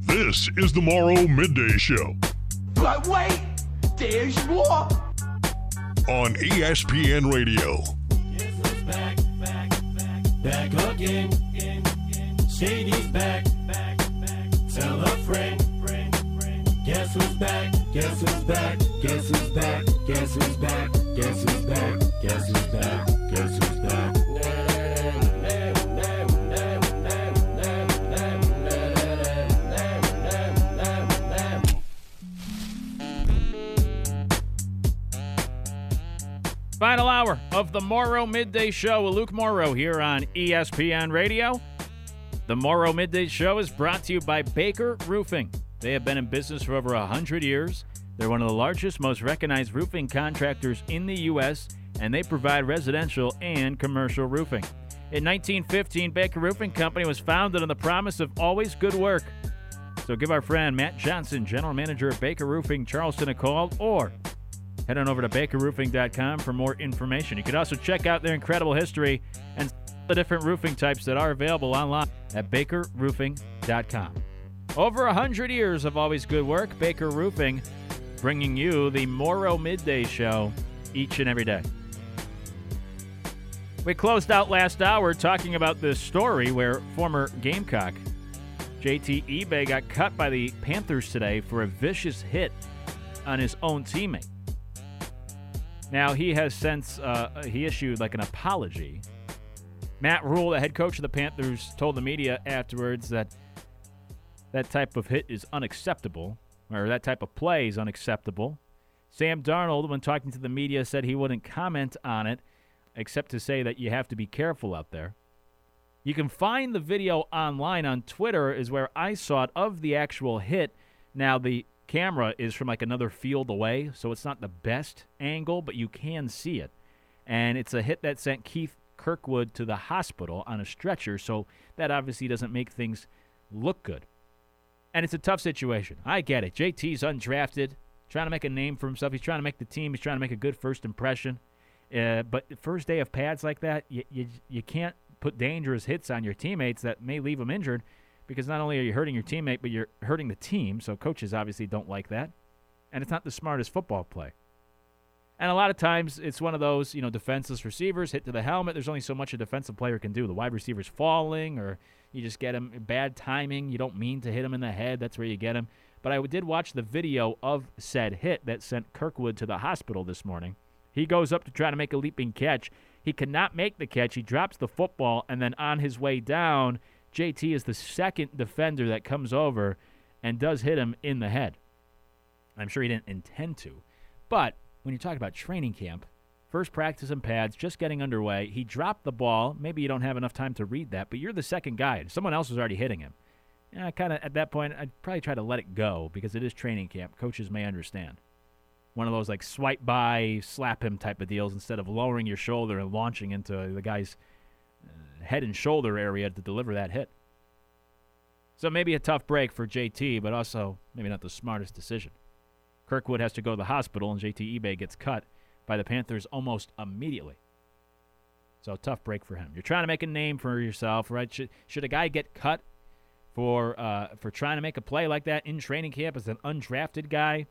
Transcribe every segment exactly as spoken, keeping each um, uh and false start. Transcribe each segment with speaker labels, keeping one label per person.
Speaker 1: This is the Morrow Midday Show.
Speaker 2: But wait, there's more.
Speaker 1: On E S P N Radio.
Speaker 3: Guess who's back, back, back, back again. Shady's back, back, back. Tell a friend, friend, friend. Guess who's back, guess who's back, guess who's back, guess who's back, guess who's back, guess who's back, guess who's back.
Speaker 4: Final hour of the Morrow Midday Show with Luke Morrow here on E S P N Radio. The Morrow Midday Show is brought to you by Baker Roofing. They have been in business for over one hundred years. They're one of the largest, most recognized roofing contractors in the U S, and they provide residential and commercial roofing. In nineteen fifteen, Baker Roofing Company was founded on the promise of always good work. So give our friend Matt Johnson, General Manager of Baker Roofing Charleston, a call, or head on over to baker roofing dot com for more information. You can also check out their incredible history and the different roofing types that are available online at baker roofing dot com. Over one hundred years of always good work, Baker Roofing bringing you the Morrow Midday Show each and every day. We closed out last hour talking about this story where former Gamecock J T eBay got cut by the Panthers today for a vicious hit on his own teammate. Now, he has since, uh, he issued like an apology. Matt Rule, the head coach of the Panthers, told the media afterwards that that type of hit is unacceptable, or that type of play is unacceptable. Sam Darnold, when talking to the media, said he wouldn't comment on it, except to say that you have to be careful out there. You can find the video online on Twitter is where I saw it of the actual hit. Now, the camera is from like another field away, so it's not the best angle, but you can see it. And it's a hit that sent Keith Kirkwood to the hospital on a stretcher, so that obviously doesn't make things look good. And it's a tough situation. I get it. J T's undrafted, trying to make a name for himself. He's trying to make the team. He's trying to make a good first impression. Uh, but the first day of pads like that, you, you, you can't put dangerous hits on your teammates that may leave them injured, because not only are you hurting your teammate, but you're hurting the team, so coaches obviously don't like that. And it's not the smartest football play. And a lot of times it's one of those, you know, defenseless receivers hit to the helmet. There's only so much a defensive player can do. The wide receiver's falling, or you just get him bad timing. You don't mean to hit him in the head. That's where you get him. But I did watch the video of said hit that sent Kirkwood to the hospital this morning. He goes up to try to make a leaping catch. He cannot make the catch. He drops the football, and then on his way down, J T is the second defender that comes over and does hit him in the head. I'm sure he didn't intend to. But when you talk about training camp, first practice in pads, just getting underway, he dropped the ball. Maybe you don't have enough time to read that, but you're the second guy. Someone else was already hitting him. Yeah, kind of at that point, I'd probably try to let it go because it is training camp. Coaches may understand. One of those like swipe by, slap him type of deals instead of lowering your shoulder and launching into the guy's head and shoulder area to deliver that hit. So maybe a tough break for J T, but also maybe not the smartest decision. Kirkwood has to go to the hospital, and J T eBay gets cut by the Panthers almost immediately. So tough break for him. You're trying to make a name for yourself, right? Should, should a guy get cut for uh, for trying to make a play like that in training camp as an undrafted guy?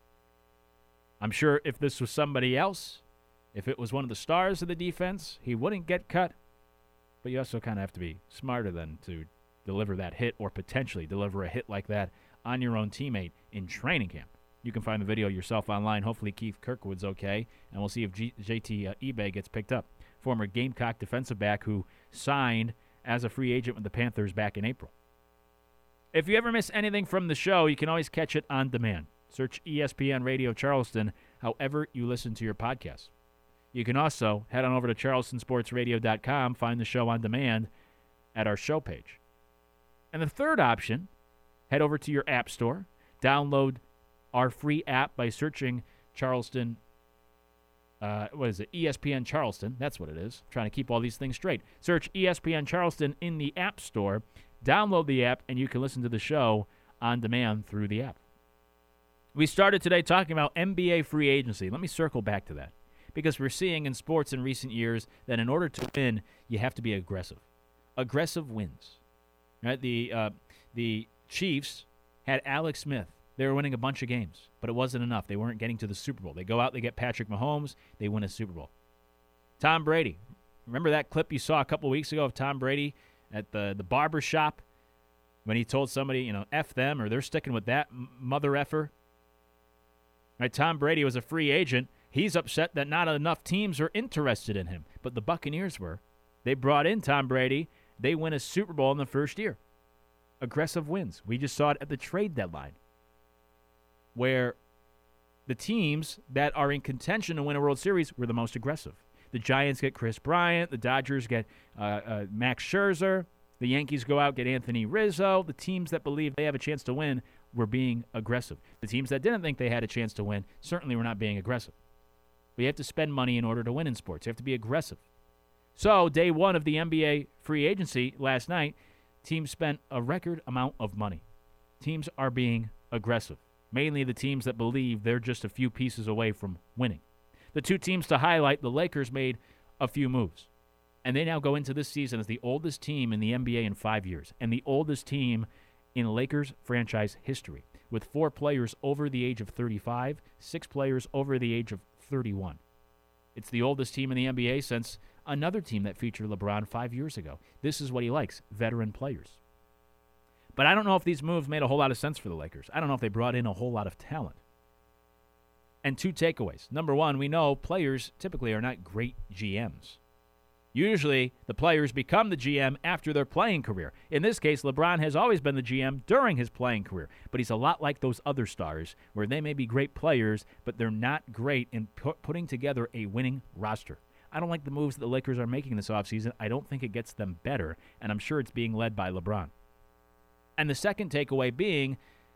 Speaker 4: I'm sure if this was somebody else, if it was one of the stars of the defense, he wouldn't get cut. But you also kind of have to be smarter than to deliver that hit or potentially deliver a hit like that on your own teammate in training camp. You can find the video yourself online. Hopefully Keith Kirkwood's okay, and we'll see if G- J T uh, eBay gets picked up. Former Gamecock defensive back who signed as a free agent with the Panthers back in April. If you ever miss anything from the show, you can always catch it on demand. Search E S P N Radio Charleston however you listen to your podcasts. You can also head on over to charleston sports radio dot com, find the show on demand at our show page. And the third option, head over to your app store, download our free app by searching Charleston, uh, what is it, E S P N Charleston. That's what it is. I'm trying to keep all these things straight. Search E S P N Charleston in the app store, download the app, and you can listen to the show on demand through the app. We started today talking about N B A free agency. Let me circle back to that, because we're seeing in sports in recent years that in order to win, you have to be aggressive. Aggressive wins. Right? The uh, the Chiefs had Alex Smith. They were winning a bunch of games, but it wasn't enough. They weren't getting to the Super Bowl. They go out, they get Patrick Mahomes, they win a Super Bowl. Tom Brady. Remember that clip you saw a couple weeks ago of Tom Brady at the, the barber shop when he told somebody, you know, F them, or they're sticking with that mother effer? Right, Tom Brady was a free agent. He's upset that not enough teams are interested in him, but the Buccaneers were. They brought in Tom Brady. They win a Super Bowl in the first year. Aggressive wins. We just saw it at the trade deadline, where the teams that are in contention to win a World Series were the most aggressive. The Giants get Chris Bryant. The Dodgers get uh, uh, Max Scherzer. The Yankees go out, get Anthony Rizzo. The teams that believe they have a chance to win were being aggressive. The teams that didn't think they had a chance to win certainly were not being aggressive. But you have to spend money in order to win in sports. You have to be aggressive. So, day one of the N B A free agency last night, teams spent a record amount of money. Teams are being aggressive. Mainly the teams that believe they're just a few pieces away from winning. The two teams to highlight, the Lakers made a few moves. And they now go into this season as the oldest team in the N B A in five years. And the oldest team in Lakers franchise history. With four players over the age of thirty-five, six players over the age of thirty-one. It's the oldest team in the N B A since another team that featured LeBron five years ago. This is what he likes, veteran players. But I don't know if these moves made a whole lot of sense for the Lakers. I don't know if they brought in a whole lot of talent. And two takeaways. Number one, we know players typically are not great G Ms. Usually, the players become the G M after their playing career. In this case, LeBron has always been the G M during his playing career. But he's a lot like those other stars, where they may be great players, but they're not great in pu- putting together a winning roster. I don't like the moves that the Lakers are making this offseason. I don't think it gets them better, and I'm sure it's being led by LeBron. And the second takeaway being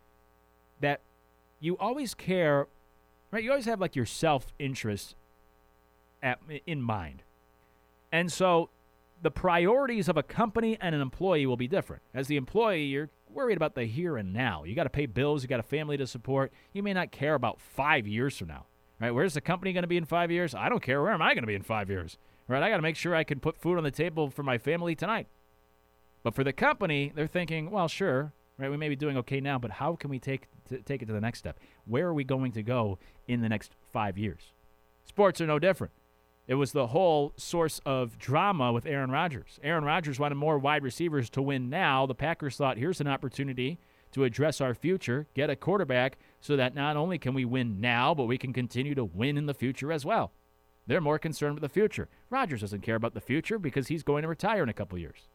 Speaker 4: that you always care, right? You always have like your self-interest at, in mind. And so the priorities of a company and an employee will be different. As the employee, you're worried about the here and now. You got to pay bills. You got a family to support. You may not care about five years from now. Right? Where's the company going to be in five years? I don't care. Where am I going to be in five years? Right? I got to make sure I can put food on the table for my family tonight. But for the company, they're thinking, well, sure, right? We may be doing okay now, but how can we take t- take it to the next step? Where are we going to go in the next five years? Sports are no different. It was the whole source of drama with Aaron Rodgers. Aaron Rodgers wanted more wide receivers to win now. The Packers thought, here's an opportunity to address our future, get a quarterback so that not only can we win now, but we can continue to win in the future as well. They're more concerned with the future. Rodgers doesn't care about the future because he's going to retire in a couple years.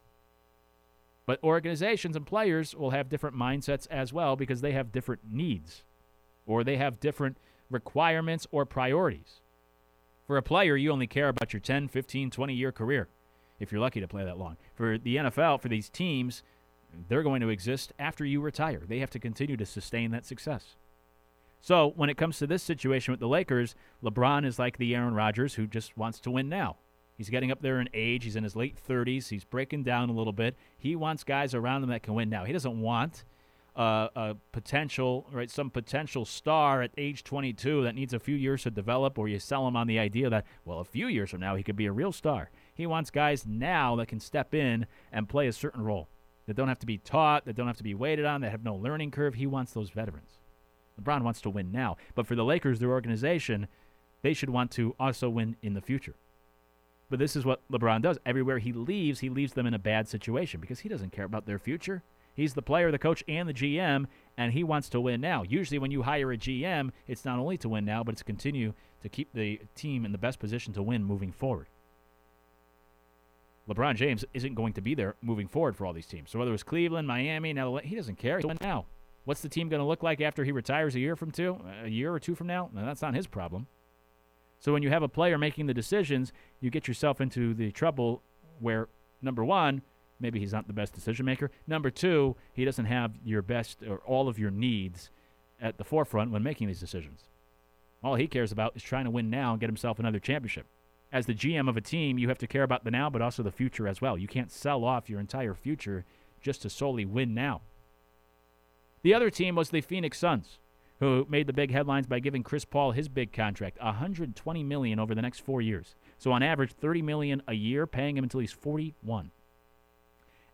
Speaker 4: But organizations and players will have different mindsets as well because they have different needs or they have different requirements or priorities. For a player, you only care about your ten, fifteen, twenty-year career if you're lucky to play that long. For the N F L, for these teams, they're going to exist after you retire. They have to continue to sustain that success. So when it comes to this situation with the Lakers, LeBron is like the Aaron Rodgers who just wants to win now. He's getting up there in age. He's in his late thirties. He's breaking down a little bit. He wants guys around him that can win now. He doesn't want uh, a potential, right, some potential star at age twenty-two that needs a few years to develop, or you sell him on the idea that, well, a few years from now he could be a real star. He wants guys now that can step in and play a certain role, that don't have to be taught, that don't have to be waited on, that have no learning curve. He wants those veterans. LeBron wants to win now. But for the Lakers, their organization, they should want to also win in the future. But this is what LeBron does. Everywhere he leaves, he leaves them in a bad situation because he doesn't care about their future. He's the player, the coach, and the G M, and he wants to win now. Usually when you hire a G M, it's not only to win now, but it's to continue to keep the team in the best position to win moving forward. LeBron James isn't going to be there moving forward for all these teams. So whether it's Cleveland, Miami, now he doesn't care. He's win now. What's the team going to look like after he retires a year from two, a year or two from now? No, that's not his problem. So when you have a player making the decisions, you get yourself into the trouble where, number one, maybe he's not the best decision maker. Number two, he doesn't have your best or all of your needs at the forefront when making these decisions. All he cares about is trying to win now and get himself another championship. As the G M of a team, you have to care about the now, but also the future as well. You can't sell off your entire future just to solely win now. The other team was the Phoenix Suns, who made the big headlines by giving Chris Paul his big contract, one hundred twenty million dollars over the next four years. So on average, thirty million dollars a year, paying him until he's forty-one.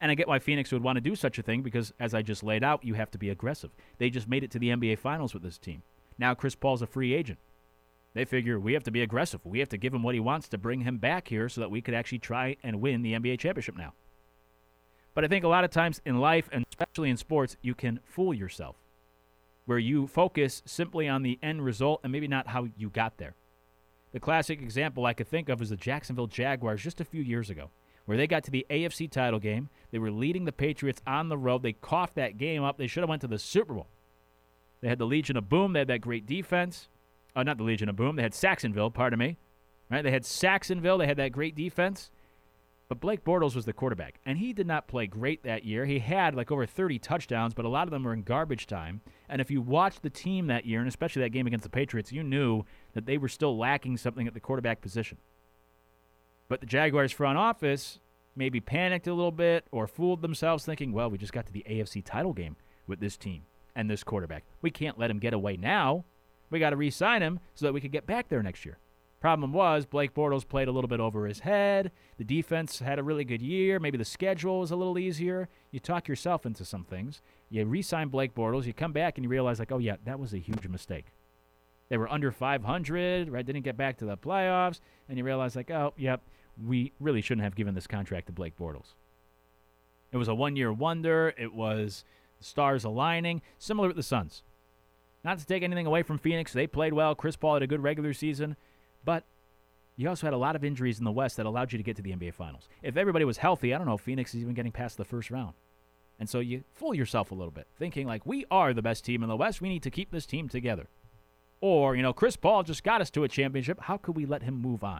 Speaker 4: And I get why Phoenix would want to do such a thing because, as I just laid out, you have to be aggressive. They just made it to the N B A Finals with this team. Now Chris Paul's a free agent. They figure we have to be aggressive. We have to give him what he wants to bring him back here so that we could actually try and win the N B A championship now. But I think a lot of times in life, and especially in sports, you can fool yourself, where you focus simply on the end result and maybe not how you got there. The classic example I could think of is the Jacksonville Jaguars just a few years ago, where they got to the A F C title game. They were leading the Patriots on the road. They coughed that game up. They should have went to the Super Bowl. They had the Legion of Boom. They had that great defense. Oh, not the Legion of Boom. They had Saxonville, pardon me. Right? They had Saxonville. They had that great defense. But Blake Bortles was the quarterback, and he did not play great that year. He had like over thirty touchdowns, but a lot of them were in garbage time. And if you watched the team that year, and especially that game against the Patriots, you knew that they were still lacking something at the quarterback position. But the Jaguars front office maybe panicked a little bit or fooled themselves thinking, well, we just got to the A F C title game with this team and this quarterback. We can't let him get away now. We got to re-sign him so that we could get back there next year. Problem was, Blake Bortles played a little bit over his head. The defense had a really good year. Maybe the schedule was a little easier. You talk yourself into some things. You re-sign Blake Bortles. You come back and you realize, like, oh, yeah, that was a huge mistake. They were under five hundred, right? Didn't get back to the playoffs. And you realize, like, oh, yep, we really shouldn't have given this contract to Blake Bortles. It was a one-year wonder. It was the stars aligning. Similar with the Suns. Not to take anything away from Phoenix. They played well. Chris Paul had a good regular season. But you also had a lot of injuries in the West that allowed you to get to the N B A Finals. If everybody was healthy, I don't know if Phoenix is even getting past the first round. And so you fool yourself a little bit, thinking like, we are the best team in the West. We need to keep this team together. Or, you know, Chris Paul just got us to a championship. How could we let him move on?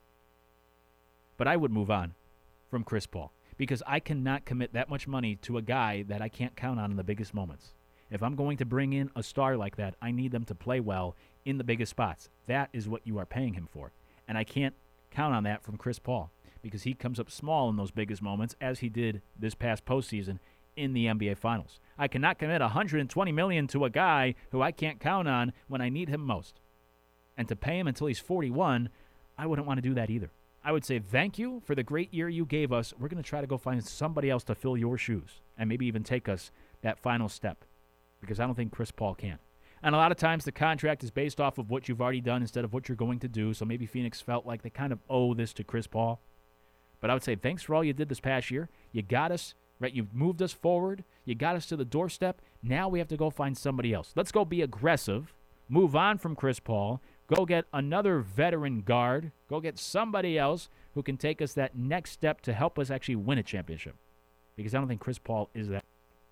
Speaker 4: But I would move on from Chris Paul because I cannot commit that much money to a guy that I can't count on in the biggest moments. If I'm going to bring in a star like that, I need them to play well in the biggest spots. That is what you are paying him for. And I can't count on that from Chris Paul because he comes up small in those biggest moments as he did this past postseason in the N B A Finals. I cannot commit one hundred twenty million dollars to a guy who I can't count on when I need him most. And to pay him until he's forty-one, I wouldn't want to do that either. I would say thank you for the great year you gave us. We're going to try to go find somebody else to fill your shoes and maybe even take us that final step because I don't think Chris Paul can. And a lot of times the contract is based off of what you've already done instead of what you're going to do. So maybe Phoenix felt like they kind of owe this to Chris Paul. But I would say thanks for all you did this past year. You got us, right? You've moved us forward. You got us to the doorstep. Now we have to go find somebody else. Let's go be aggressive. Move on from Chris Paul. Go get another veteran guard. Go get somebody else who can take us that next step to help us actually win a championship. Because I don't think Chris Paul is that.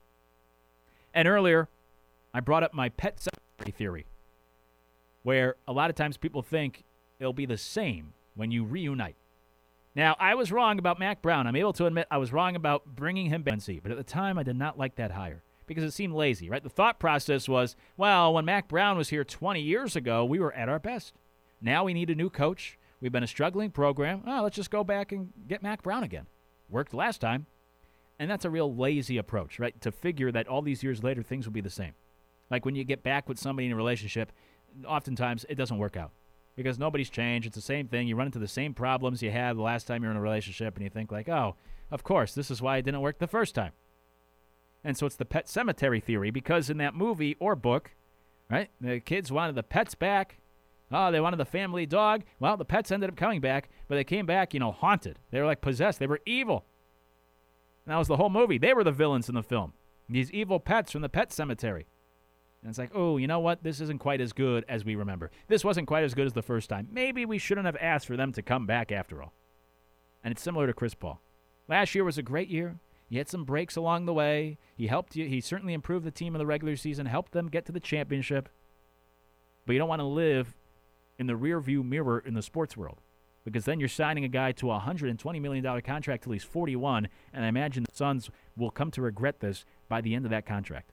Speaker 4: And earlier, I brought up my pet cemetery theory, where a lot of times people think it'll be the same when you reunite. Now, I was wrong about Mack Brown. I'm able to admit I was wrong about bringing him back, but at the time I did not like that hire because it seemed lazy, right? The thought process was, well, when Mack Brown was here twenty years ago, we were at our best. Now we need a new coach. We've been a struggling program. Oh, let's just go back and get Mack Brown again. Worked last time. And that's a real lazy approach, right? To figure that all these years later, things will be the same. Like when you get back with somebody in a relationship, oftentimes it doesn't work out because nobody's changed. It's the same thing. You run into the same problems you had the last time you were in a relationship, and you think like, oh, of course, this is why it didn't work the first time. And so it's the pet cemetery theory because in that movie or book, right, the kids wanted the pets back. Oh, they wanted the family dog. Well, the pets ended up coming back, but they came back, you know, haunted. They were like possessed. They were evil. And that was the whole movie. They were the villains in the film. These evil pets from the pet cemetery. And it's like, oh, you know what? This isn't quite as good as we remember. This wasn't quite as good as the first time. Maybe we shouldn't have asked for them to come back after all. And it's similar to Chris Paul. Last year was a great year. He had some breaks along the way. He helped you. He certainly improved the team in the regular season, helped them get to the championship. But you don't want to live in the rearview mirror in the sports world because then you're signing a guy to a one hundred twenty million dollars contract till he's forty-one, and I imagine the Suns will come to regret this by the end of that contract.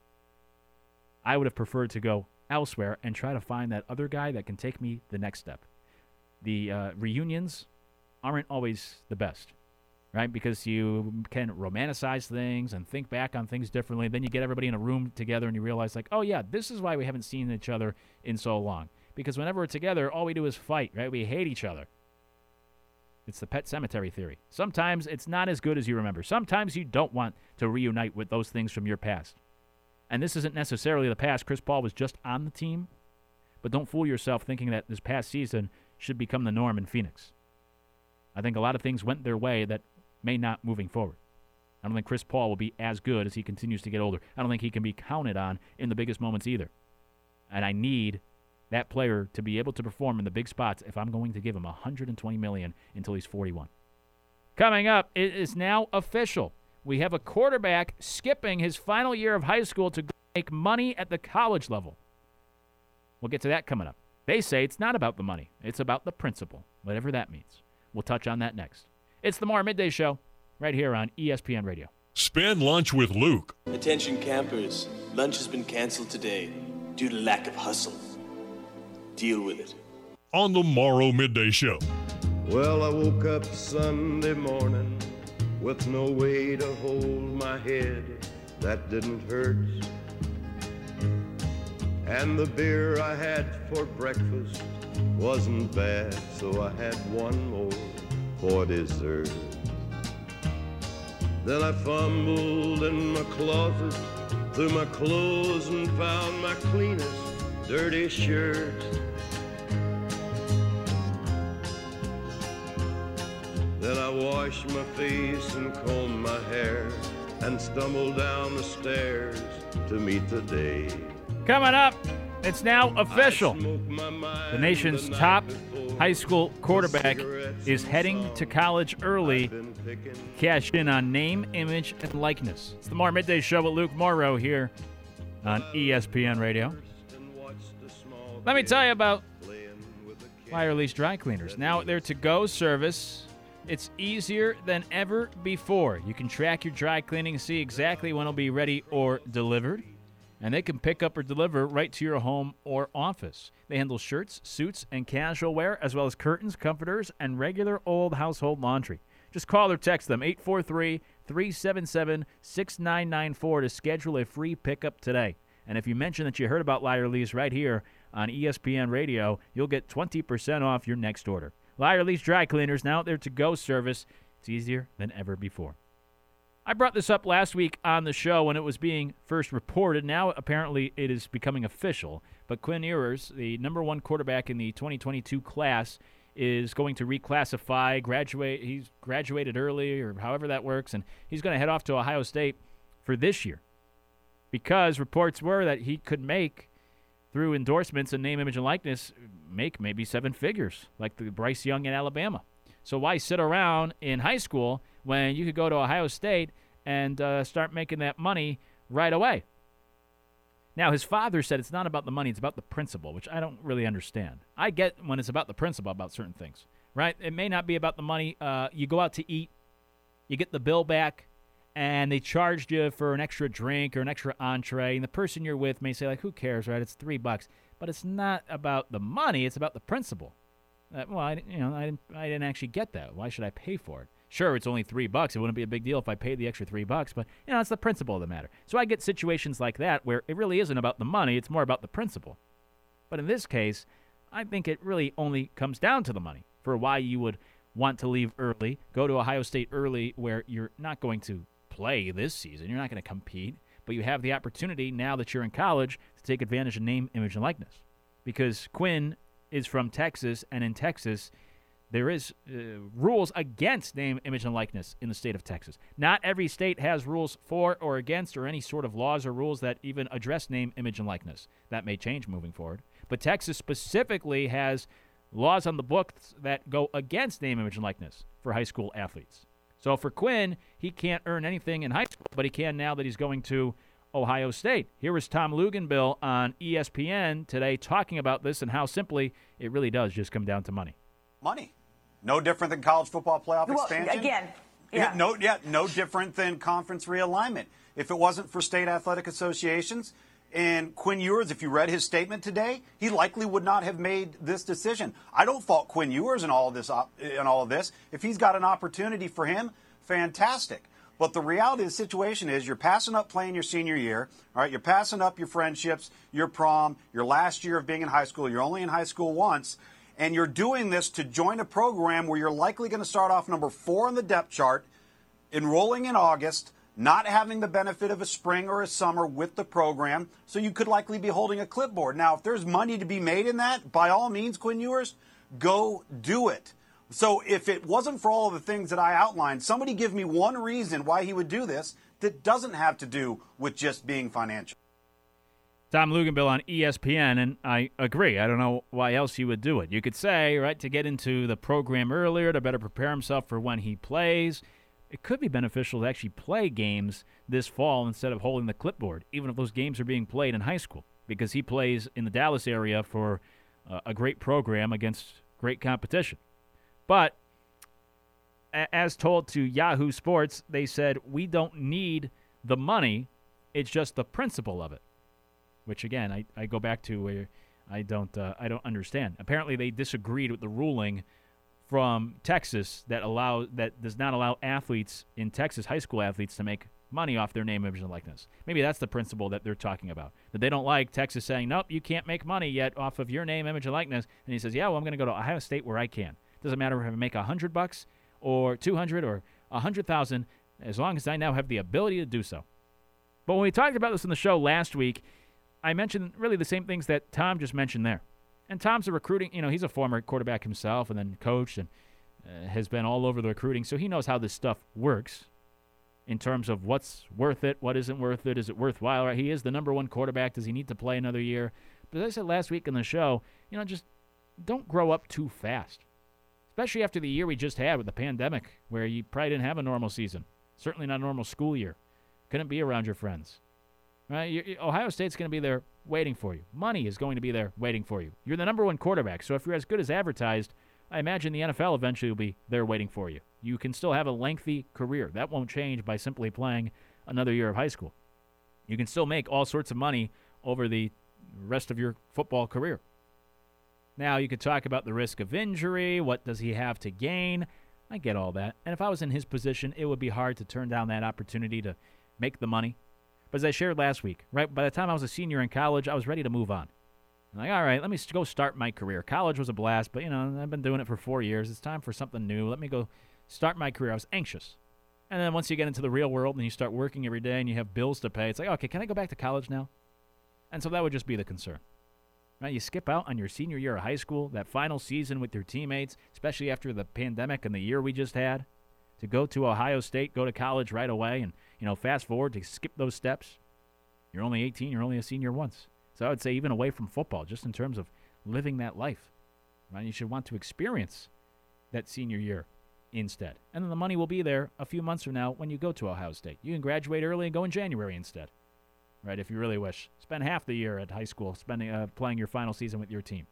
Speaker 4: I would have preferred to go elsewhere and try to find that other guy that can take me the next step. The uh, reunions aren't always the best, right? Because you can romanticize things and think back on things differently. Then you get everybody in a room together and you realize like, oh yeah, this is why we haven't seen each other in so long. Because whenever we're together, all we do is fight, right? We hate each other. It's the Pet Cemetery theory. Sometimes it's not as good as you remember. Sometimes you don't want to reunite with those things from your past. And this isn't necessarily the past. Chris Paul was just on the team. But don't fool yourself thinking that this past season should become the norm in Phoenix. I think a lot of things went their way that may not moving forward. I don't think Chris Paul will be as good as he continues to get older. I don't think he can be counted on in the biggest moments either. And I need that player to be able to perform in the big spots if I'm going to give him one hundred twenty million dollars until he's forty-one. Coming up, it is now official. We have a quarterback skipping his final year of high school to make money at the college level. We'll get to that coming up. They say it's not about the money. It's about the principle, whatever that means. We'll touch on that next. It's the More Midday Show right here on E S P N Radio.
Speaker 1: Spend lunch with Luke.
Speaker 5: Attention campers, lunch has been canceled today due to lack of hustle. Deal with it.
Speaker 1: On the Morrow Midday Show.
Speaker 6: Well, I woke up Sunday morning with no way to hold my head that didn't hurt. And the beer I had for breakfast wasn't bad, so I had one more for dessert. Then I fumbled in my closet through my clothes and found my cleanest dirty shirt. Then I washed my face and combed my hair and stumbled down the stairs to meet the day.
Speaker 4: Coming up, it's now official. The nation's top high school quarterback is heading to college early. Cash in on name, image, and likeness. It's the More Midday Show with Luke Morrow here on E S P N Radio. Let me tell you about Liar Lease Dry Cleaners. Now at their to-go service, it's easier than ever before. You can track your dry cleaning and see exactly when it'll be ready or delivered. And they can pick up or deliver right to your home or office. They handle shirts, suits, and casual wear, as well as curtains, comforters, and regular old household laundry. Just call or text them, eight four three, three seven seven, six nine nine four, to schedule a free pickup today. And if you mention that you heard about Liar Lease right here on E S P N Radio, you'll get twenty percent off your next order. Liar Lease Dry Cleaners, now at their to-go service. It's easier than ever before. I brought this up last week on the show when it was being first reported. Now, apparently, it is becoming official. But Quinn Ewers, the number one quarterback in the twenty twenty-two class, is going to reclassify, graduate. He's graduated early, or however that works, and he's going to head off to Ohio State for this year. Because reports were that he could make, through endorsements and name, image, and likeness, make maybe seven figures, like the Bryce Young in Alabama. So why sit around in high school when you could go to Ohio State and uh, start making that money right away? Now, his father said it's not about the money, it's about the principle, which I don't really understand. I get when it's about the principle about certain things, right? It may not be about the money. Uh, you go out to eat, you get the bill back, and they charged you for an extra drink or an extra entree, and the person you're with may say, like, who cares, right? It's three bucks. But it's not about the money, it's about the principle. Uh, well, I, you know, I didn't, I didn't actually get that. Why should I pay for it? Sure, it's only three bucks. It wouldn't be a big deal if I paid the extra three bucks, but, you know, it's the principle of the matter. So I get situations like that where it really isn't about the money, it's more about the principle. But in this case, I think it really only comes down to the money for why you would want to leave early, go to Ohio State early where you're not going to play this season, you're not going to compete, but you have the opportunity now that you're in college to take advantage of name, image, and likeness. Because Quinn is from Texas, and in Texas, there is uh, rules against name, image, and likeness in the state of Texas. Not every state has rules for or against or any sort of laws or rules that even address name, image, and likeness. That may change moving forward. But Texas specifically has laws on the books that go against name, image, and likeness for high school athletes. So for Quinn, he can't earn anything in high school, but he can now that he's going to Ohio State. Here was Tom Luginbill on E S P N today talking about this and how simply it really does just come down to money.
Speaker 7: Money. No different than college football playoff
Speaker 8: well,
Speaker 7: expansion.
Speaker 8: Again, yeah.
Speaker 7: No, yeah, no different than conference realignment. If it wasn't for state athletic associations and Quinn Ewers, if you read his statement today, he likely would not have made this decision. I don't fault Quinn Ewers in all of this. In all of this, if he's got an opportunity for him, fantastic. But the reality of the situation is you're passing up playing your senior year, all right? You're passing up your friendships, your prom, your last year of being in high school. You're only in high school once. and you're doing this to join a program where you're likely going to start off number four on the depth chart, enrolling in August, not having the benefit of a spring or a summer with the program, so you could likely be holding a clipboard. Now, if there's money to be made in that, by all means, Quinn Ewers, go do it. So if it wasn't for all of the things that I outlined, somebody give me one reason why he would do this that doesn't have to do with just being financial.
Speaker 4: Tom Luginbill on E S P N, and I agree. I don't know why else he would do it. You could say, right, to get into the program earlier, to better prepare himself for when he plays. It could be beneficial to actually play games this fall instead of holding the clipboard, even if those games are being played in high school, because he plays in the Dallas area for uh, a great program against great competition. But a- as told to Yahoo Sports, they said, we don't need the money. It's just the principle of it. Which, again, I, I go back to where I don't uh, I don't understand. Apparently, they disagreed with the ruling from Texas that allow that does not allow athletes in Texas, high school athletes, to make money off their name, image, and likeness. Maybe that's the principle that they're talking about. That they don't like Texas saying, nope, you can't make money yet off of your name, image, and likeness. And he says, yeah, well, I'm going to go to Ohio State where I can. Doesn't matter if I make a hundred bucks or two hundred or a hundred thousand, as long as I now have the ability to do so. But when we talked about this in the show last week, I mentioned really the same things that Tom just mentioned there. And Tom's a recruiting, you know, he's a former quarterback himself and then coached and uh, has been all over the recruiting, so he knows how this stuff works in terms of what's worth it, what isn't worth it, is it worthwhile, right? He is the number one quarterback. Does he need to play another year? But as I said last week in the show, you know, just don't grow up too fast, especially after the year we just had with the pandemic where you probably didn't have a normal season, certainly not a normal school year, couldn't be around your friends. Right? You, Ohio State's going to be there waiting for you. Money is going to be there waiting for you. You're the number one quarterback, so if you're as good as advertised, I imagine the N F L eventually will be there waiting for you. You can still have a lengthy career. That won't change by simply playing another year of high school. You can still make all sorts of money over the rest of your football career. Now, you could talk about the risk of injury. What does he have to gain? I get all that. And if I was in his position, it would be hard to turn down that opportunity to make the money. But as I shared last week, right, by the time I was a senior in college, I was ready to move on. I'm like, all right, let me go start my career. College was a blast, but, you know, I've been doing it for four years. It's time for something new. Let me go start my career. I was anxious. And then once you get into the real world and you start working every day and you have bills to pay, it's like, okay, can I go back to college now? And so that would just be the concern. Right? You skip out on your senior year of high school, that final season with your teammates, especially after the pandemic and the year we just had, to go to Ohio State, go to college right away, and, you know, fast forward to skip those steps. You're only eighteen. You're only a senior once. So I would say even away from football, just in terms of living that life. Right? You should want to experience that senior year instead. And then the money will be there a few months from now when you go to Ohio State. You can graduate early and go in January instead. Right, if you really wish. Spend half the year at high school spending uh, playing your final season with your team.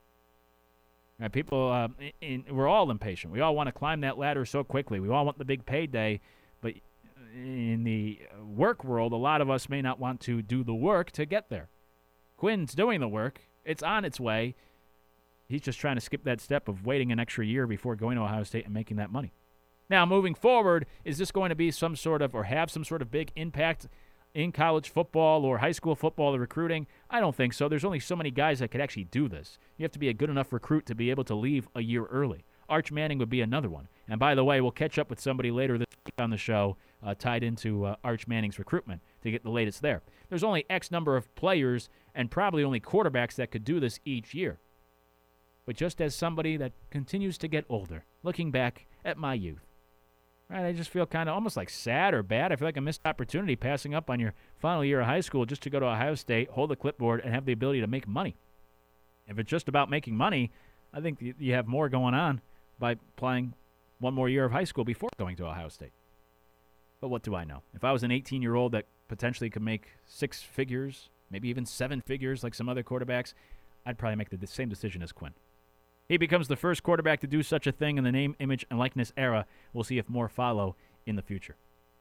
Speaker 4: Right, people, uh, in, in, we're all impatient. We all want to climb that ladder so quickly. We all want the big payday, but in the work world, a lot of us may not want to do the work to get there. Quinn's doing the work. It's on its way. He's just trying to skip that step of waiting an extra year before going to Ohio State and making that money. Now, moving forward, is this going to be some sort of, or have some sort of big impact in college football or high school football or recruiting? I don't think so. There's only so many guys that could actually do this. You have to be a good enough recruit to be able to leave a year early. Arch Manning would be another one. And by the way, we'll catch up with somebody later this week on the show uh, tied into uh, Arch Manning's recruitment to get the latest there. There's only X number of players and probably only quarterbacks that could do this each year. But just as somebody that continues to get older, looking back at my youth, right, I just feel kind of almost like sad or bad. I feel like a missed opportunity passing up on your final year of high school just to go to Ohio State, hold the clipboard, and have the ability to make money. If it's just about making money, I think you have more going on by playing one more year of high school before going to Ohio State. But what do I know? If I was an eighteen-year-old that potentially could make six figures, maybe even seven figures like some other quarterbacks, I'd probably make the same decision as Quinn. He becomes the first quarterback to do such a thing in the name, image, and likeness era. We'll see if more follow in the future.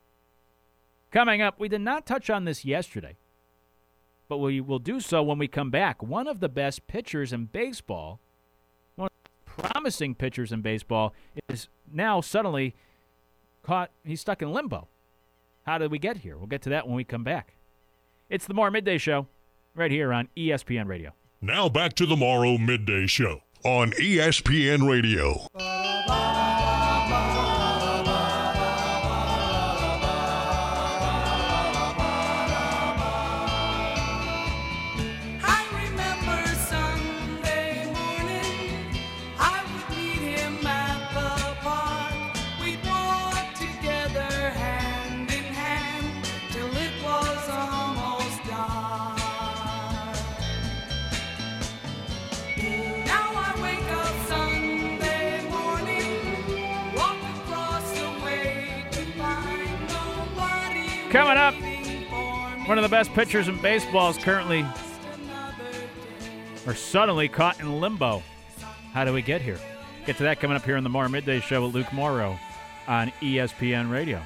Speaker 4: Coming up, we did not touch on this yesterday, but we will do so when we come back. One of the best pitchers in baseball, one of the promising pitchers in baseball, is now suddenly caught. He's stuck in limbo. How did we get here? We'll get to that when we come back. It's the Morrow Midday Show right here on E S P N Radio.
Speaker 1: Now back to the Morrow Midday Show on E S P N Radio.
Speaker 4: Coming up, one of the best pitchers in baseball is currently or suddenly caught in limbo. How do we get here? Get to that coming up here on the More Midday Show with Luke Morrow on E S P N Radio.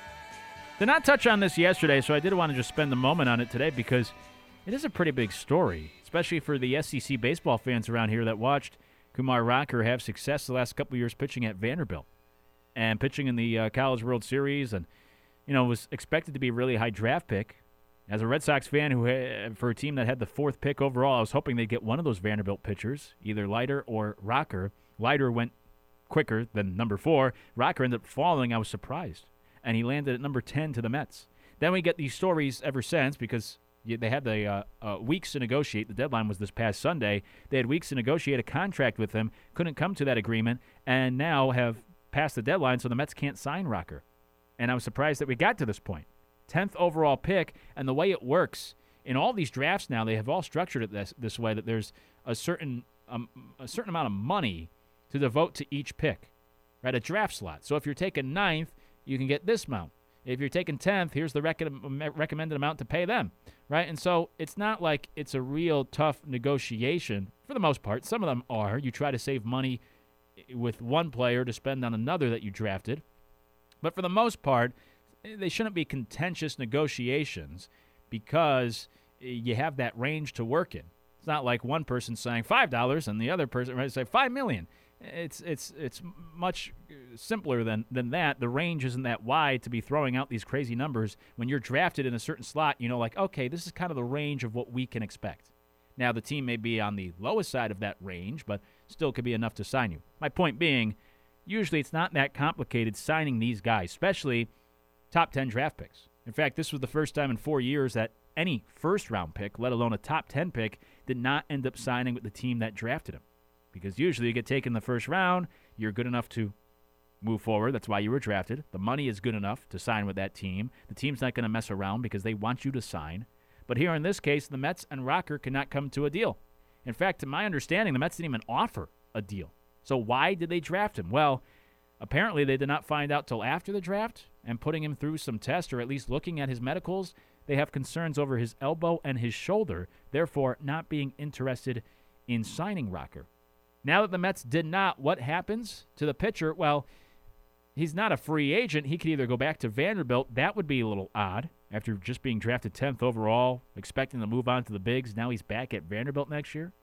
Speaker 4: Did not touch on this yesterday, so I did want to just spend a moment on it today because it is a pretty big story, especially for the S E C baseball fans around here that watched Kumar Rocker have success the last couple of years pitching at Vanderbilt and pitching in the uh, College World Series, and you know, was expected to be a really high draft pick. As a Red Sox fan who had, for a team that had the fourth pick overall, I was hoping they'd get one of those Vanderbilt pitchers, either Leiter or Rocker. Leiter went quicker than number four. Rocker ended up falling. I was surprised. And he landed at number ten to the Mets. Then we get these stories ever since because they had the uh, uh, weeks to negotiate. The deadline was this past Sunday. They had weeks to negotiate a contract with him, couldn't come to that agreement, and now have passed the deadline, so the Mets can't sign Rocker. And I was surprised that we got to this point. tenth overall pick, and the way it works, in all these drafts now, they have all structured it this, this way, that there's a certain um, a certain amount of money to devote to each pick, right? A draft slot. So if you're taking ninth, you can get this amount. If you're taking tenth, here's the rec- recommended amount to pay them, right? And so it's not like it's a real tough negotiation for the most part. Some of them are. You try to save money with one player to spend on another that you drafted. But for the most part, they shouldn't be contentious negotiations because you have that range to work in. It's not like one person saying five dollars and the other person might say five million dollars. It's it's it's much simpler than, than that. The range isn't that wide to be throwing out these crazy numbers. When you're drafted in a certain slot, you know, like, okay, this is kind of the range of what we can expect. Now, the team may be on the lowest side of that range, but still could be enough to sign you. My point being, usually it's not that complicated signing these guys, especially top ten draft picks. In fact, this was the first time in four years that any first-round pick, let alone a top ten pick, did not end up signing with the team that drafted him. Because usually you get taken in the first round, you're good enough to move forward. That's why you were drafted. The money is good enough to sign with that team. The team's not going to mess around because they want you to sign. But here in this case, the Mets and Rocker could not come to a deal. In fact, to my understanding, the Mets didn't even offer a deal. So why did they draft him? Well, apparently they did not find out till after the draft, and putting him through some tests, or at least looking at his medicals, they have concerns over his elbow and his shoulder, therefore not being interested in signing Rocker. Now that the Mets did not, what happens to the pitcher? Well, he's not a free agent. He could either go back to Vanderbilt. That would be a little odd after just being drafted tenth overall, expecting to move on to the bigs. Now he's back at Vanderbilt next year.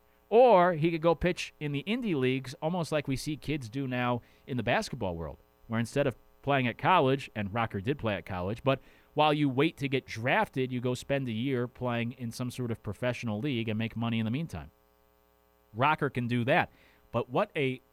Speaker 4: Or he could go pitch in the indie leagues, almost like we see kids do now in the basketball world, where instead of playing at college, and Rocker did play at college, but while you wait to get drafted, you go spend a year playing in some sort of professional league and make money in the meantime. Rocker can do that. But what a,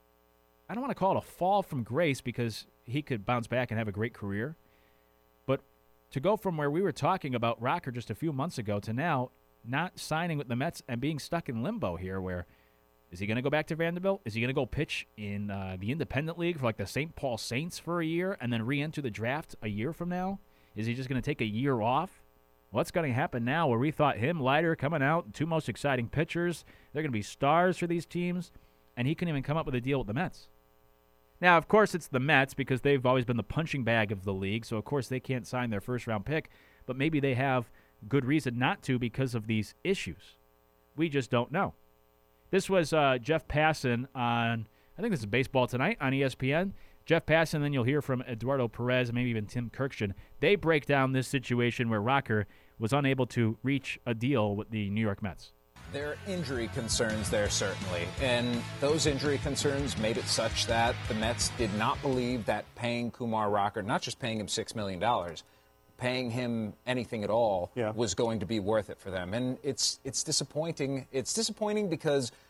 Speaker 4: I don't want to call it a fall from grace because he could bounce back and have a great career. But to go from where we were talking about Rocker just a few months ago to now, not signing with the Mets and being stuck in limbo here where is he going to go back to Vanderbilt? Is he going to go pitch in uh, the independent league for like the Saint Paul Saints for a year and then re-enter the draft a year from now? Is he just going to take a year off? What's going to happen now where we thought him, Leiter, coming out, two most exciting pitchers, they're going to be stars for these teams, and he couldn't even come up with a deal with the Mets. Now, of course, it's the Mets because they've always been the punching bag of the league, so of course they can't sign their first-round pick, but maybe they have good reason not to because of these issues. We just don't know. This was uh, Jeff Passan on, I think this is Baseball Tonight on E S P N. Jeff Passan, then you'll hear from Eduardo Perez and maybe even Tim Kirkshin. They break down this situation where Rocker was unable to reach a deal with the New York Mets.
Speaker 8: There are injury concerns there, certainly, and those injury concerns made it such that the Mets did not believe that paying Kumar Rocker, not just paying him six million dollars, paying him anything at all, yeah. was going to be worth it for them. And it's it's disappointing. It's disappointing because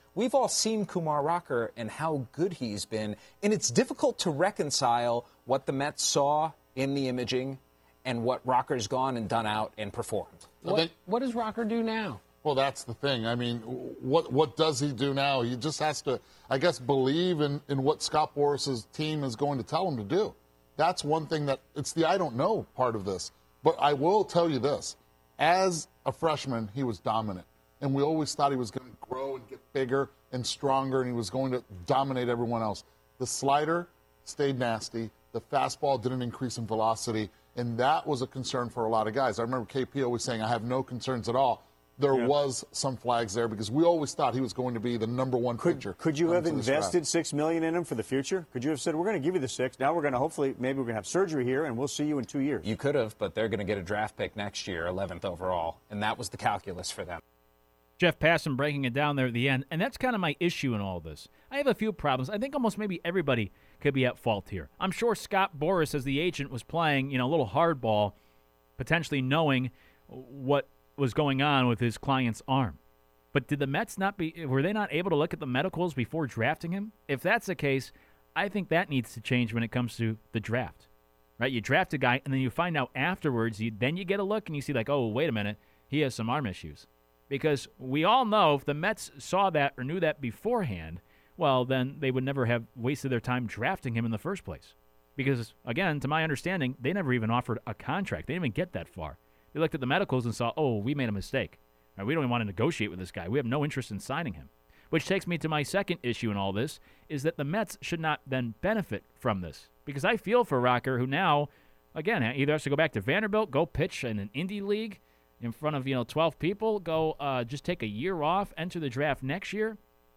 Speaker 8: we've all seen Kumar Rocker and how good he's been, and it's difficult to reconcile what the Mets saw in the imaging and what Rocker's gone and done out and performed.
Speaker 9: What,
Speaker 10: They-
Speaker 9: what does Rocker do now?
Speaker 10: Well, that's the thing. I mean, what what does he do now? He just has to, I guess, believe in, in what Scott Boris's team is going to tell him to do. That's one thing that, it's the I don't know part of this. But I will tell you this. As a freshman, he was dominant. And we always thought he was going to grow and get bigger and stronger, and he was going to dominate everyone else. The slider stayed nasty. The fastball didn't increase in velocity. And that was a concern for a lot of guys. I remember K P always saying, I have no concerns at all. There yeah. was some flags there because we always thought he was going to be the number one
Speaker 11: could,
Speaker 10: pitcher.
Speaker 11: Could you have invested six million dollars in him for the future? Could you have said, we're going to give you the six. Now we're going to hopefully, maybe we're going to have surgery here, and we'll see you in two years.
Speaker 8: You could have, but they're going to get a draft pick next year, eleventh overall, and that was the calculus for them.
Speaker 4: Jeff Passan breaking it down there at the end, and that's kind of my issue in all this. I have a few problems. I think almost maybe everybody could be at fault here. I'm sure Scott Boras, as the agent, was playing, you know, a little hardball, potentially knowing what was going on with his client's arm. But did the Mets not be, were they not able to look at the medicals before drafting him? If that's the case, I think that needs to change when it comes to the draft, right? You draft a guy, and then you find out afterwards, you, then you get a look, and you see like, oh, wait a minute, he has some arm issues. Because we all know if the Mets saw that or knew that beforehand, well, then they would never have wasted their time drafting him in the first place. Because, again, to my understanding, they never even offered a contract. They didn't even get that far. They looked at the medicals and saw, oh, we made a mistake. Right, we don't even want to negotiate with this guy. We have no interest in signing him. Which takes me to my second issue in all this, is that the Mets should not then benefit from this. Because I feel for Rocker, who now, again, either has to go back to Vanderbilt, go pitch in an indie league in front of, you know, twelve people, go uh, just take a year off, enter the draft next year.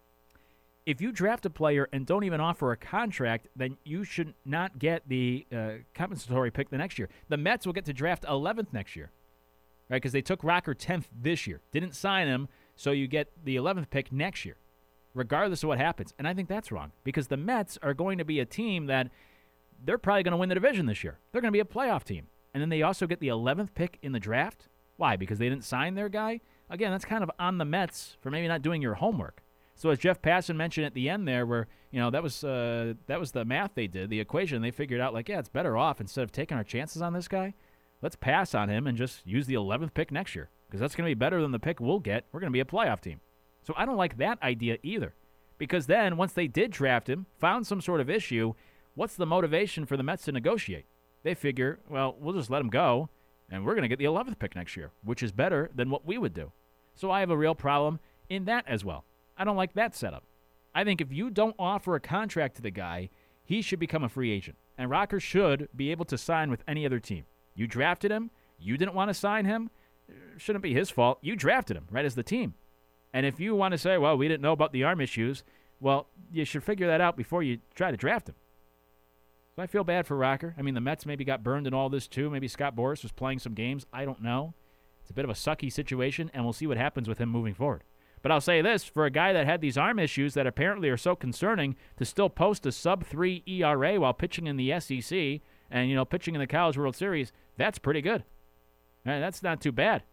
Speaker 4: If you draft a player and don't even offer a contract, then you should not get the uh, compensatory pick the next year. The Mets will get to draft eleventh next year. Right, because they took Rocker tenth this year. Didn't sign him, so you get the eleventh pick next year, regardless of what happens. And I think that's wrong, because the Mets are going to be a team that they're probably going to win the division this year. They're going to be a playoff team. And then they also get the eleventh pick in the draft. Why? Because they didn't sign their guy? Again, that's kind of on the Mets for maybe not doing your homework. So as Jeff Passan mentioned at the end there, where, you know, that was uh, that was the math they did, the equation. They figured out, like, yeah, it's better off, instead of taking our chances on this guy, let's pass on him and just use the eleventh pick next year, because that's going to be better than the pick we'll get. We're going to be a playoff team. So I don't like that idea either, because then once they did draft him, found some sort of issue, what's the motivation for the Mets to negotiate? They figure, well, we'll just let him go, and we're going to get the eleventh pick next year, which is better than what we would do. So I have a real problem in that as well. I don't like that setup. I think if you don't offer a contract to the guy, he should become a free agent, and Rocker should be able to sign with any other team. You drafted him. You didn't want to sign him. It shouldn't be his fault. You drafted him, right, as the team. And if you want to say, well, we didn't know about the arm issues, well, you should figure that out before you try to draft him. So I feel bad for Rocker. I mean, the Mets maybe got burned in all this, too. Maybe Scott Boras was playing some games. I don't know. It's a bit of a sucky situation, and we'll see what happens with him moving forward. But I'll say this, for a guy that had these arm issues that apparently are so concerning, to still post a sub three E R A while pitching in the S E C and, you know, pitching in the College World Series, that's pretty good. Right, that's not too bad.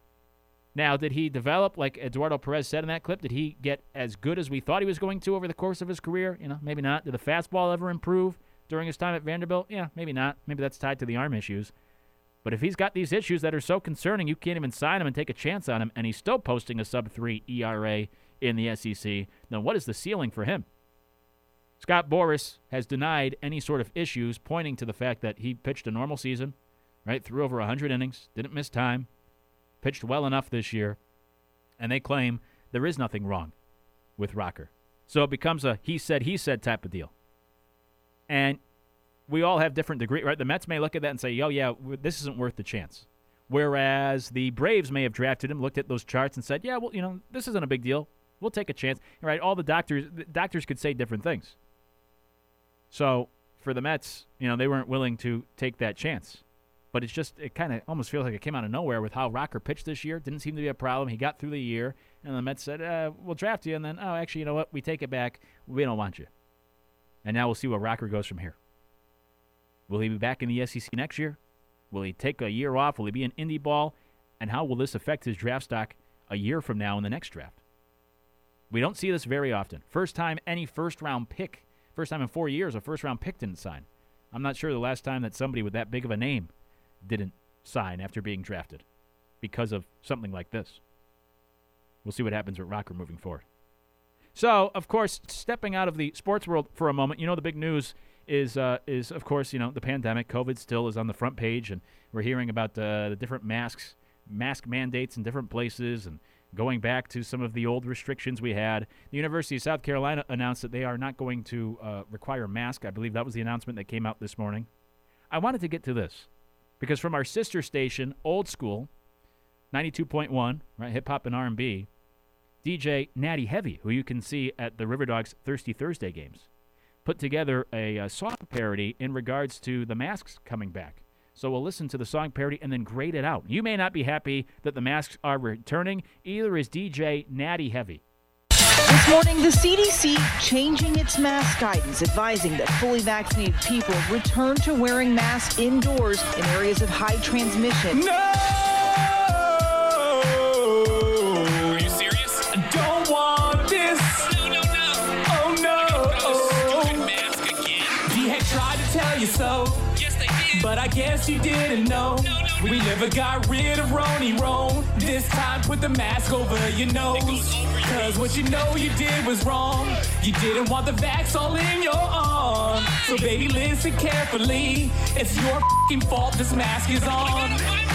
Speaker 4: Now, did he develop, like Eduardo Perez said in that clip, did he get as good as we thought he was going to over the course of his career? You know, maybe not. Did the fastball ever improve during his time at Vanderbilt? Yeah, maybe not. Maybe that's tied to the arm issues. But if he's got these issues that are so concerning, you can't even sign him and take a chance on him, and he's still posting a sub three E R A in the S E C, then what is the ceiling for him? Scott Boras has denied any sort of issues, pointing to the fact that he pitched a normal season, right, threw over one hundred innings, didn't miss time, pitched well enough this year, and they claim there is nothing wrong with Rocker. So it becomes a he said, he said type of deal. And we all have different degrees, right? The Mets may look at that and say, oh, yeah, this isn't worth the chance. Whereas the Braves may have drafted him, looked at those charts and said, yeah, well, you know, this isn't a big deal. We'll take a chance. Right? All the doctors, the doctors could say different things. So for the Mets, you know, they weren't willing to take that chance. But it's just, it kind of almost feels like it came out of nowhere with how Rocker pitched this year. Didn't seem to be a problem. He got through the year, and the Mets said, uh, we'll draft you. And then, oh, actually, you know what? We take it back. We don't want you. And now we'll see where Rocker goes from here. Will he be back in the S E C next year? Will he take a year off? Will he be in indie ball? And how will this affect his draft stock a year from now in the next draft? We don't see this very often. First time any first-round pick, first time in four years, a first-round pick didn't sign. I'm not sure the last time that somebody with that big of a name didn't sign after being drafted because of something like this. We'll see what happens with Rocker moving forward. So, of course, stepping out of the sports world for a moment, you know the big news is, uh, is of course, you know, the pandemic. COVID still is on the front page, and we're hearing about uh, the different masks, mask mandates in different places, and going back to some of the old restrictions we had. The University of South Carolina announced that they are not going to uh, require a mask. I believe that was the announcement that came out this morning. I wanted to get to this because from our sister station, Old School, ninety-two point one, right, hip-hop and R and B, D J Natty Heavy, who you can see at the River Dogs Thirsty Thursday games, put together a, a song parody in regards to the masks coming back. So we'll listen to the song parody and then grade it out. You may not be happy that the masks are returning. Either is D J Natty Heavy.
Speaker 9: This morning, the C D C changing its mask guidance, advising that fully vaccinated people return to wearing masks indoors in areas of high transmission.
Speaker 2: No! Are you serious? I don't want this. No, no, no. Oh, no. Oh. Stupid mask again. D had tried to tell you so. Yes, they did. But I guess you didn't know. No, no, no. We never got rid of Roni Roan. This time, put the mask over your nose. Cause what you know you did was wrong. You didn't want the vax all in your arm. So baby, listen carefully. It's your f***ing fault this mask is on.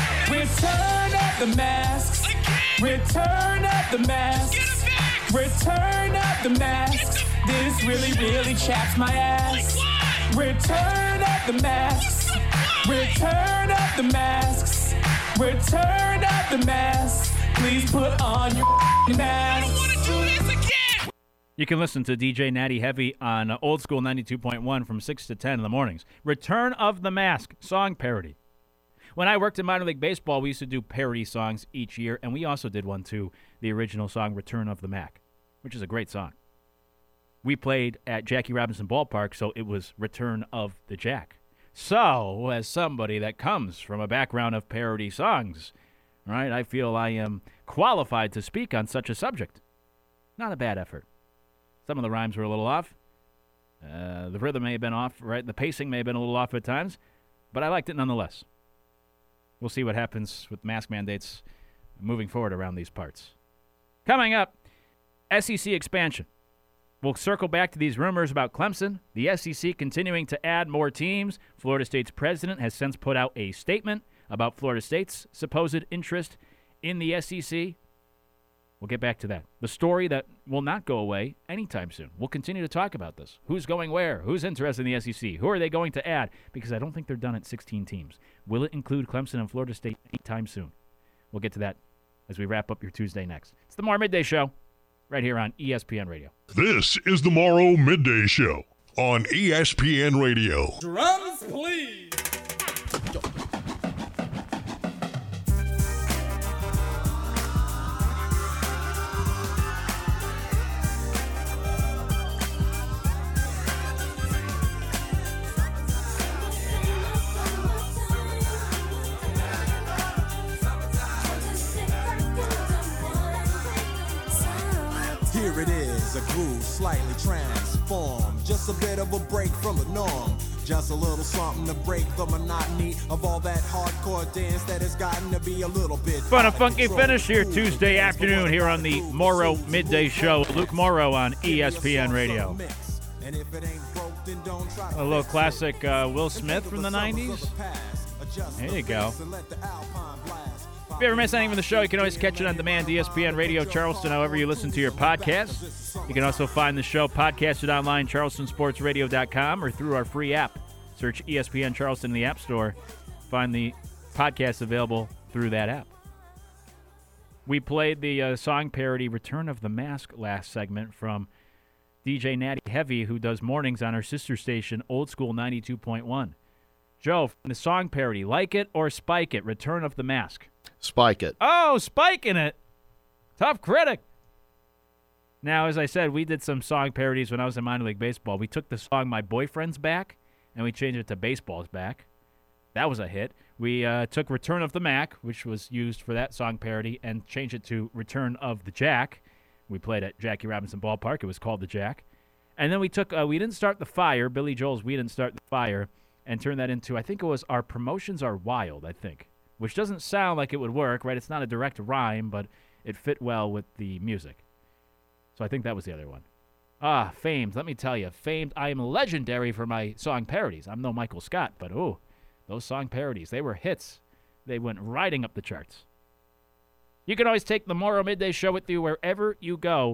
Speaker 2: Return up the masks. Return up the masks. Return up the masks. This really, really chaps my ass. Return up the masks. Return up the masks. Return up the masks. Please put on your mask. I want to do this again.
Speaker 4: You can listen to D J Natty Heavy on uh, Old School ninety-two point one from six to ten in the mornings. Return of the Mask, song parody. When I worked in minor league baseball, we used to do parody songs each year, and we also did one too, the original song Return of the Mac, which is a great song. We played at Jackie Robinson Ballpark, so it was Return of the Jack. So, as somebody that comes from a background of parody songs, right, I feel I am qualified to speak on such a subject. Not a bad effort. Some of the rhymes were a little off. Uh, the rhythm may have been off, right? The pacing may have been a little off at times, but I liked it nonetheless. We'll see what happens with mask mandates moving forward around these parts. Coming up, S E C expansion. We'll circle back to these rumors about Clemson, the S E C continuing to add more teams. Florida State's president has since put out a statement about Florida State's supposed interest in the S E C. We'll get back to that. The story that will not go away anytime soon. We'll continue to talk about this. Who's going where? Who's interested in the S E C? Who are they going to add? Because I don't think they're done at sixteen teams. Will it include Clemson and Florida State anytime soon? We'll get to that as we wrap up your Tuesday next. It's the Morrow Midday Show right here on E S P N Radio.
Speaker 1: This is the Morrow Midday Show on E S P N Radio.
Speaker 2: Drums, please.
Speaker 12: Here it is, a groove slightly transformed. Just a bit of a break from the norm. Just a little something to break the monotony of all that hardcore dance that has gotten to be a little bit
Speaker 4: fun and funky finish here Tuesday afternoon here on the Morrow Midday Show. Luke Morrow on E S P N Radio. A little classic uh, Will Smith from the nineties. There you go. If you ever miss anything from the show, you can always catch it on demand, E S P N Radio Charleston, however you listen to your podcasts. You can also find the show podcasted online, charleston sports radio dot com, or through our free app. Search E S P N Charleston in the App Store. Find the podcast available through that app. We played the uh, song parody Return of the Mask last segment from D J Natty Heavy, who does mornings on our sister station, Old School ninety-two point one. Joe, from the song parody, like it or spike it, Return of the Mask?
Speaker 13: Spike it.
Speaker 4: Oh, spiking it. Tough critic. Now, as I said, we did some song parodies when I was in minor league baseball. We took the song My Boyfriend's Back, and we changed it to Baseball's Back. That was a hit. We uh, took Return of the Mac, which was used for that song parody, and changed it to Return of the Jack, We played at Jackie Robinson Ballpark. It was called the Jack. And then we took, uh, We Didn't Start the Fire, Billy Joel's We Didn't Start the Fire, and turned that into, I think it was Our Promotions Are Wild, I think, which doesn't sound like it would work, right? It's not a direct rhyme, but it fit well with the music. So I think that was the other one. Ah, Famed, let me tell you, Famed, I am legendary for my song parodies. I'm no Michael Scott, but oh, those song parodies, they were hits. They went riding up the charts. You can always take the Morrow Midday Show with you wherever you go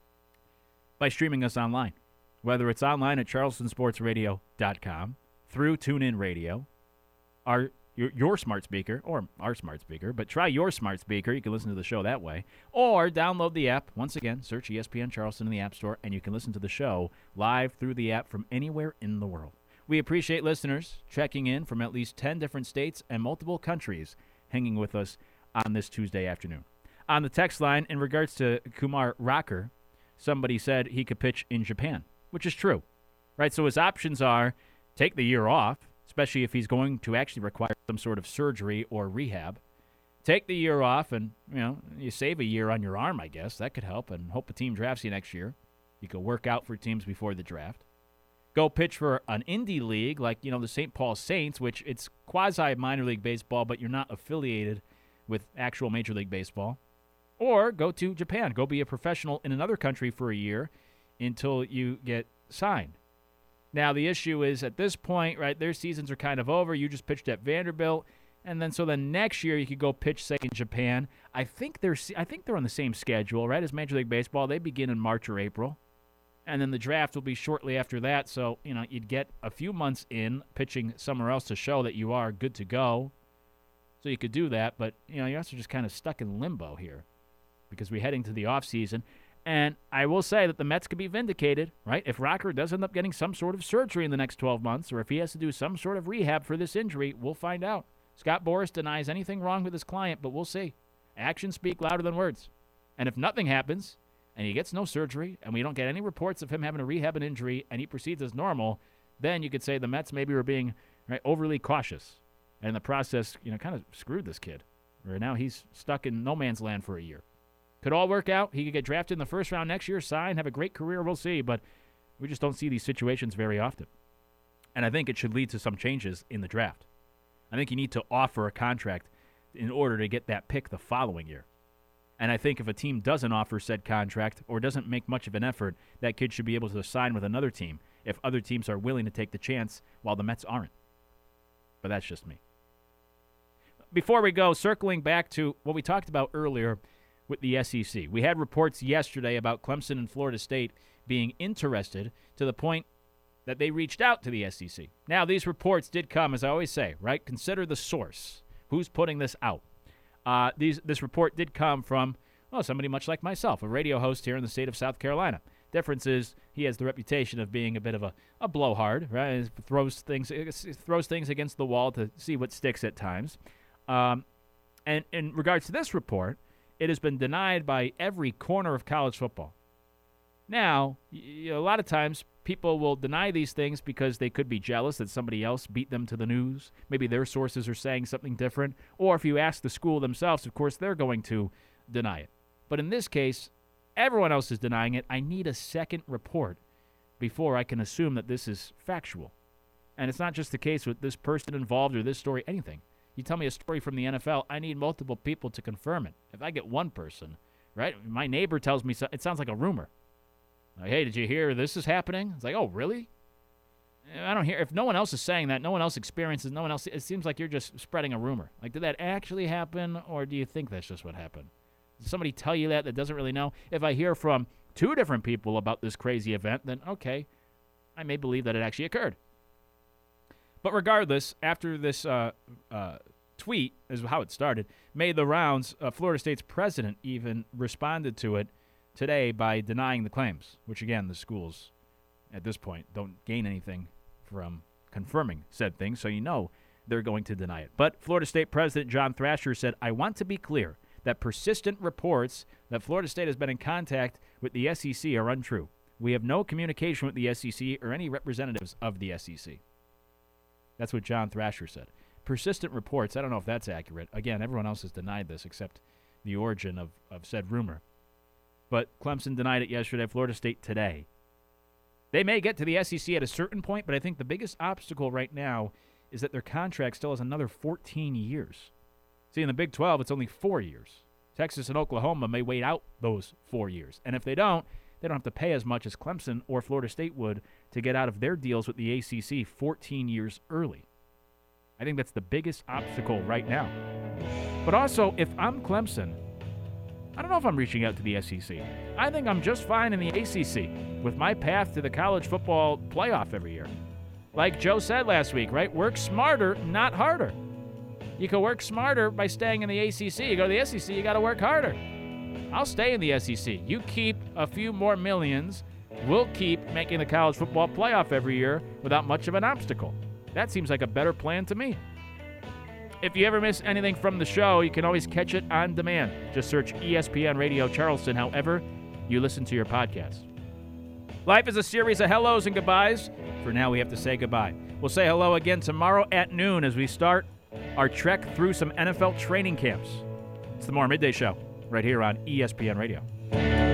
Speaker 4: by streaming us online, whether it's online at charleston sports radio dot com, through TuneIn Radio, our your, your smart speaker, or our smart speaker, but try your smart speaker. You can listen to the show that way. Or download the app. Once again, search E S P N Charleston in the App Store, and you can listen to the show live through the app from anywhere in the world. We appreciate listeners checking in from at least ten different states and multiple countries hanging with us on this Tuesday afternoon. On the text line, in regards to Kumar Rocker, somebody said he could pitch in Japan, which is true, right? So his options are take the year off, especially if he's going to actually require some sort of surgery or rehab. Take the year off and, you know, you save a year on your arm, I guess. That could help, and hope a team drafts you next year. You could work out for teams before the draft. Go pitch for an indie league like, you know, the Saint Paul Saints, which it's quasi-minor league baseball, but you're not affiliated with actual Major League Baseball. Or go to Japan. Go be a professional in another country for a year until you get signed. Now, the issue is at this point, right, their seasons are kind of over. You just pitched at Vanderbilt. And then so then next year you could go pitch, say, in Japan. I think they're I think they're on the same schedule, right, as Major League Baseball. They begin in March or April. And then the draft will be shortly after that. So, you know, you'd get a few months in pitching somewhere else to show that you are good to go. So you could do that. But, you know, you're also just kind of stuck in limbo here because we're heading to the offseason. And I will say that the Mets could be vindicated, right? If Rocker does end up getting some sort of surgery in the next twelve months, or if he has to do some sort of rehab for this injury, we'll find out. Scott Boras denies anything wrong with his client, but we'll see. Actions speak louder than words. And if nothing happens, and he gets no surgery, and we don't get any reports of him having a rehab an injury, and he proceeds as normal, then you could say the Mets maybe were being right, overly cautious. And in the process, you know, kind of screwed this kid. Where now he's stuck in no man's land for a year. Could all work out. He could get drafted in the first round next year, sign, have a great career. We'll see. But we just don't see these situations very often. And I think it should lead to some changes in the draft. I think you need to offer a contract in order to get that pick the following year. And I think if a team doesn't offer said contract or doesn't make much of an effort, that kid should be able to sign with another team if other teams are willing to take the chance while the Mets aren't. But that's just me. Before we go, circling back to what we talked about earlier with the S E C. We had reports yesterday about Clemson and Florida State being interested to the point that they reached out to the S E C. Now, these reports did come, as I always say, right? Consider the source. Who's putting this out? Uh, these, this report did come from, well, somebody much like myself, a radio host here in the state of South Carolina. Difference is he has the reputation of being a bit of a, a blowhard, right? He throws things, throws things against the wall to see what sticks at times. Um, and in regards to this report, it has been denied by every corner of college football. Now, you know, a lot of times people will deny these things because they could be jealous that somebody else beat them to the news. Maybe their sources are saying something different. Or if you ask the school themselves, of course, they're going to deny it. But in this case, everyone else is denying it. I need a second report before I can assume that this is factual. And it's not just the case with this person involved or this story, anything. You tell me a story from the N F L, I need multiple people to confirm it. If I get one person, right, my neighbor tells me, so, it sounds like a rumor. Like, hey, did you hear this is happening? It's like, oh, really? I don't hear. If no one else is saying that, no one else experiences, no one else, it seems like you're just spreading a rumor. Like, did that actually happen, or do you think that's just what happened? Did somebody tell you that that doesn't really know? If I hear from two different people about this crazy event, then okay, I may believe that it actually occurred. But regardless, after this uh, uh, tweet, is how it started, made the rounds, uh, Florida State's president even responded to it today by denying the claims, which, again, the schools at this point don't gain anything from confirming said things, so you know they're going to deny it. But Florida State President John Thrasher said, I want to be clear that persistent reports that Florida State has been in contact with the S E C are untrue. We have no communication with the S E C or any representatives of the S E C. That's what John Thrasher said. Persistent reports, I don't know if that's accurate. Again, everyone else has denied this except the origin of, of said rumor. but Clemson denied it yesterday. Florida State today. They may get to the S E C at a certain point, but I think the biggest obstacle right now is that their contract still has another fourteen years. See, in the Big twelve, it's only four years. Texas and Oklahoma may wait out those four years. And if they don't, they don't have to pay as much as Clemson or Florida State would to get out of their deals with the A C C fourteen years early. I think that's the biggest obstacle right now. But also, if I'm Clemson, I don't know if I'm reaching out to the S E C. I think I'm just fine in the A C C with my path to the college football playoff every year. Like Joe said last week, right? Work smarter, not harder. You can work smarter by staying in the A C C. You go to the S E C, you got to work harder. I'll stay in the S E C. You keep a few more millions. We'll keep making the college football playoff every year without much of an obstacle. That seems like a better plan to me. If you ever miss anything from the show, you can always catch it on demand. Just search E S P N Radio Charleston, however you listen to your podcast. Life is a series of hellos and goodbyes. For now, we have to say goodbye. We'll say hello again tomorrow at noon as we start our trek through some N F L training camps. It's the More Midday Show right here on E S P N Radio.